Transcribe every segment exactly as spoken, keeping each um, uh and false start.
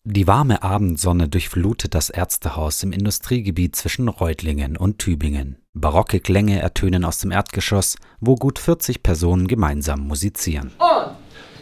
Die warme Abendsonne durchflutet das Ärztehaus im Industriegebiet zwischen Reutlingen und Tübingen. Barocke Klänge ertönen aus dem Erdgeschoss, wo gut vierzig Personen gemeinsam musizieren. Und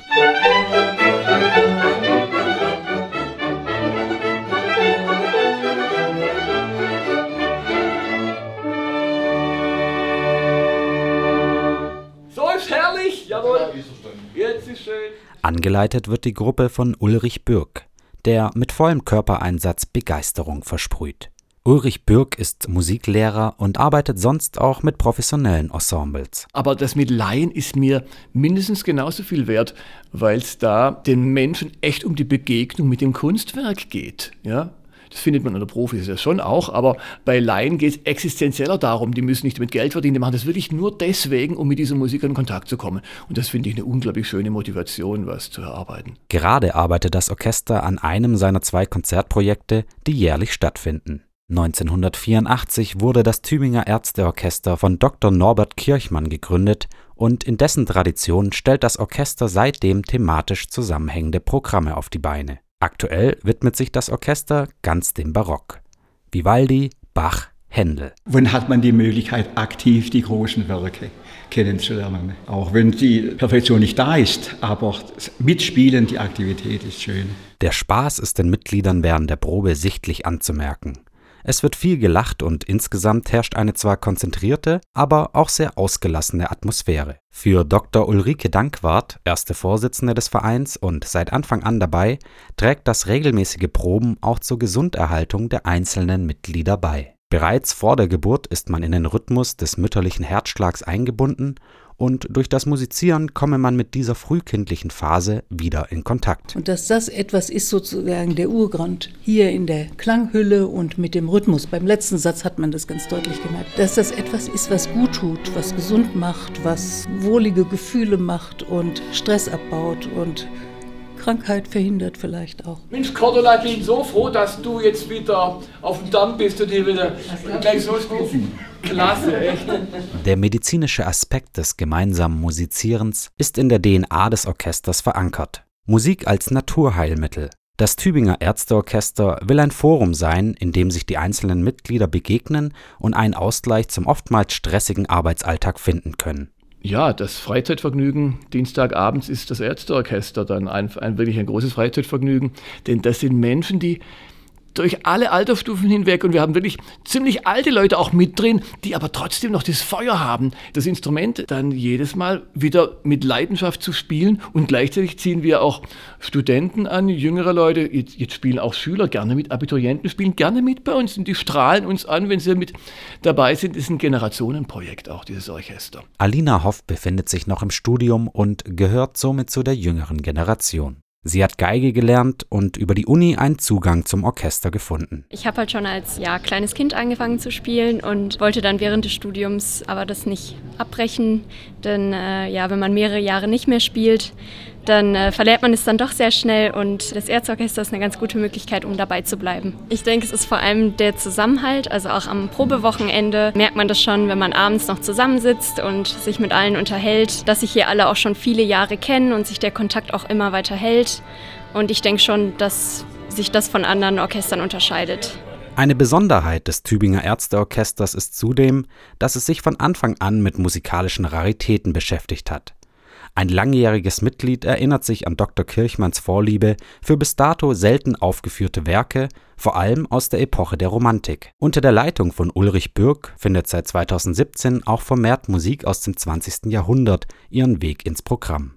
so ist herrlich, jawohl. Jetzt ist schön. Angeleitet wird die Gruppe von Ulrich Bürk, der mit vollem Körpereinsatz Begeisterung versprüht. Ulrich Bürk ist Musiklehrer und arbeitet sonst auch mit professionellen Ensembles. Aber das mit Laien ist mir mindestens genauso viel wert, weil es da den Menschen echt um die Begegnung mit dem Kunstwerk geht. Ja? Das findet man unter Profis ja schon auch, aber bei Laien geht es existenzieller darum, die müssen nicht damit Geld verdienen, die machen das wirklich nur deswegen, um mit dieser Musik in Kontakt zu kommen. Und das finde ich eine unglaublich schöne Motivation, was zu erarbeiten. Gerade arbeitet das Orchester an einem seiner zwei Konzertprojekte, die jährlich stattfinden. neunzehnhundertvierundachtzig wurde das Tübinger Ärzteorchester von Doktor Norbert Kirchmann gegründet und in dessen Tradition stellt das Orchester seitdem thematisch zusammenhängende Programme auf die Beine. Aktuell widmet sich das Orchester ganz dem Barock. Vivaldi, Bach, Händel. Wann hat man die Möglichkeit, aktiv die großen Werke kennenzulernen? Auch wenn die Perfektion nicht da ist, aber mitspielen, die Aktivität ist schön. Der Spaß ist den Mitgliedern während der Probe sichtlich anzumerken. Es wird viel gelacht und insgesamt herrscht eine zwar konzentrierte, aber auch sehr ausgelassene Atmosphäre. Für Doktor Ulrike Dankwart, erste Vorsitzende des Vereins und seit Anfang an dabei, trägt das regelmäßige Proben auch zur Gesunderhaltung der einzelnen Mitglieder bei. Bereits vor der Geburt ist man in den Rhythmus des mütterlichen Herzschlags eingebunden und durch das Musizieren komme man mit dieser frühkindlichen Phase wieder in Kontakt. Und dass das etwas ist, sozusagen der Urgrund hier in der Klanghülle und mit dem Rhythmus. Beim letzten Satz hat man das ganz deutlich gemerkt, dass das etwas ist, was gut tut, was gesund macht, was wohlige Gefühle macht und Stress abbaut und Krankheit verhindert vielleicht auch. Mensch, Cordula, ich bin so froh, dass du jetzt wieder auf dem Damm bist und hier wieder gleich so spielst. Klasse, echt. Der medizinische Aspekt des gemeinsamen Musizierens ist in der D N A des Orchesters verankert. Musik als Naturheilmittel. Das Tübinger Ärzteorchester will ein Forum sein, in dem sich die einzelnen Mitglieder begegnen und einen Ausgleich zum oftmals stressigen Arbeitsalltag finden können. Ja, das Freizeitvergnügen Dienstagabends ist das Ärzteorchester dann ein, ein wirklich ein großes Freizeitvergnügen, denn das sind Menschen, die durch alle Altersstufen hinweg und wir haben wirklich ziemlich alte Leute auch mit drin, die aber trotzdem noch das Feuer haben, das Instrument dann jedes Mal wieder mit Leidenschaft zu spielen und gleichzeitig ziehen wir auch Studenten an, jüngere Leute, jetzt, jetzt spielen auch Schüler gerne mit, Abiturienten spielen gerne mit bei uns und die strahlen uns an, wenn sie mit dabei sind. Das ist ein Generationenprojekt auch, dieses Orchester. Alina Hoff befindet sich noch im Studium und gehört somit zu der jüngeren Generation. Sie hat Geige gelernt und über die Uni einen Zugang zum Orchester gefunden. Ich habe halt schon als ja, kleines Kind angefangen zu spielen und wollte dann während des Studiums aber das nicht abbrechen. Denn äh, ja, wenn man mehrere Jahre nicht mehr spielt, dann äh, verliert man es dann doch sehr schnell und das Ärzteorchester ist eine ganz gute Möglichkeit, um dabei zu bleiben. Ich denke, es ist vor allem der Zusammenhalt, also auch am Probewochenende merkt man das schon, wenn man abends noch zusammensitzt und sich mit allen unterhält, dass sich hier alle auch schon viele Jahre kennen und sich der Kontakt auch immer weiter hält. Und ich denke schon, dass sich das von anderen Orchestern unterscheidet. Eine Besonderheit des Tübinger Ärzteorchesters ist zudem, dass es sich von Anfang an mit musikalischen Raritäten beschäftigt hat. Ein langjähriges Mitglied erinnert sich an Doktor Kirchmanns Vorliebe für bis dato selten aufgeführte Werke, vor allem aus der Epoche der Romantik. Unter der Leitung von Ulrich Bürk findet seit zweitausendsiebzehn auch vermehrt Musik aus dem zwanzigsten Jahrhundert ihren Weg ins Programm.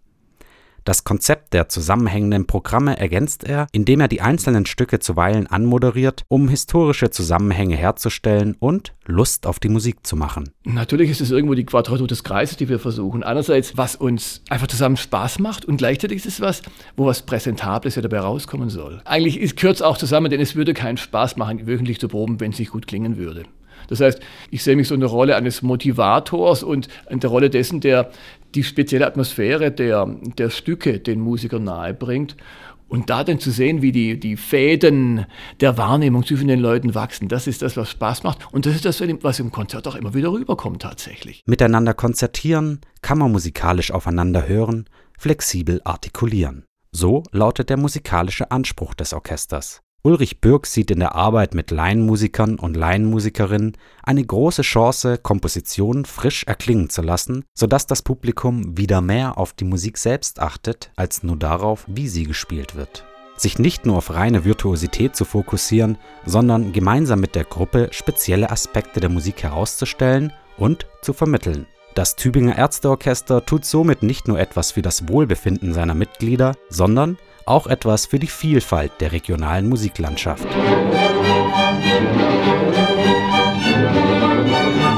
Das Konzept der zusammenhängenden Programme ergänzt er, indem er die einzelnen Stücke zuweilen anmoderiert, um historische Zusammenhänge herzustellen und Lust auf die Musik zu machen. Natürlich ist es irgendwo die Quadratur des Kreises, die wir versuchen. Einerseits, was uns einfach zusammen Spaß macht und gleichzeitig ist es was, wo was Präsentables ja dabei rauskommen soll. Eigentlich gehört es auch zusammen, denn es würde keinen Spaß machen, wöchentlich zu proben, wenn es nicht gut klingen würde. Das heißt, ich sehe mich so in der Rolle eines Motivators und in der Rolle dessen, der die spezielle Atmosphäre der, der Stücke den Musikern nahebringt. Und da dann zu sehen, wie die, die Fäden der Wahrnehmung zwischen den Leuten wachsen, das ist das, was Spaß macht. Und das ist das, was im Konzert auch immer wieder rüberkommt tatsächlich. Miteinander konzertieren, kammermusikalisch aufeinander hören, flexibel artikulieren. So lautet der musikalische Anspruch des Orchesters. Ulrich Bürg sieht in der Arbeit mit Laienmusikern und Laienmusikerinnen eine große Chance, Kompositionen frisch erklingen zu lassen, sodass das Publikum wieder mehr auf die Musik selbst achtet, als nur darauf, wie sie gespielt wird. Sich nicht nur auf reine Virtuosität zu fokussieren, sondern gemeinsam mit der Gruppe spezielle Aspekte der Musik herauszustellen und zu vermitteln. Das Tübinger Ärzteorchester tut somit nicht nur etwas für das Wohlbefinden seiner Mitglieder, sondern auch etwas für die Vielfalt der regionalen Musiklandschaft.